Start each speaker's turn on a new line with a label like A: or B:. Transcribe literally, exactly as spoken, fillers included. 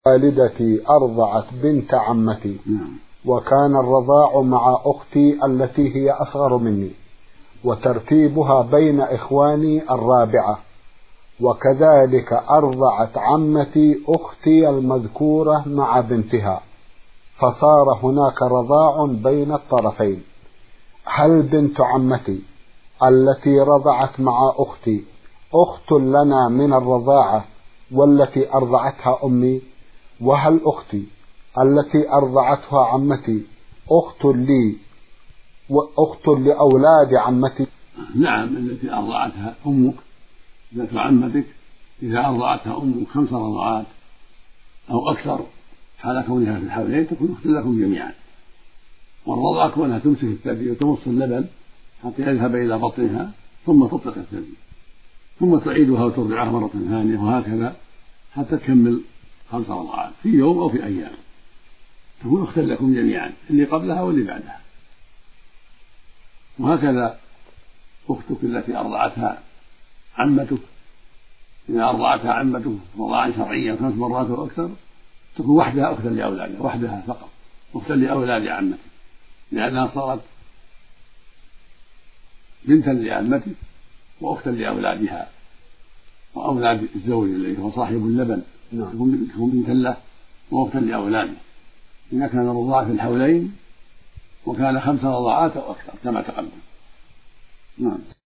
A: والدتي أرضعت بنت عمتي، وكان الرضاع مع أختي التي هي أصغر مني، وترتيبها بين إخواني الرابعة، وكذلك أرضعت عمتي أختي المذكورة مع بنتها، فصار هناك رضاع بين الطرفين. هل بنت عمتي التي رضعت مع أختي أخت لنا من الرضاعة والتي أرضعتها أمي؟ وهل أختي التي أرضعتها عمتي أخت لي وأخت لأولاد عمتي؟
B: نعم، التي أرضعتها أمك ذات عمتك إذا أرضعتها أمك خمس رضعات أو أكثر حال كونها في الحولين تكون أخت لكم جميعا. والرضع كونها تمسك الثدي وتمص اللبن حتى يذهب إلى بطنها ثم تطلق الثدي، ثم تعيدها وترضعها مرة ثانية، وهكذا حتى تكمل خمس رضعات في يوم أو في أيام، تكون أختا لكم جميعا، اللي قبلها واللي بعدها. وهكذا أختك التي أرضعتها عمتك إذا أرضعتها عمتك رضاعا شرعيا خمس مرات وأكثر تكون وحدها أختا لأولادها، وحدها فقط أختا لأولاد عمتك، لأنها صارت بنتا لعمتك وأختا لأولادها وأولاد الزوج الذي هو صاحب اللبن، تكون بنتا له وأختا لأولاده إذا كان الرضاع في الحولين وكان خمس رضاعات أو أكثر كما تقدم. نعم.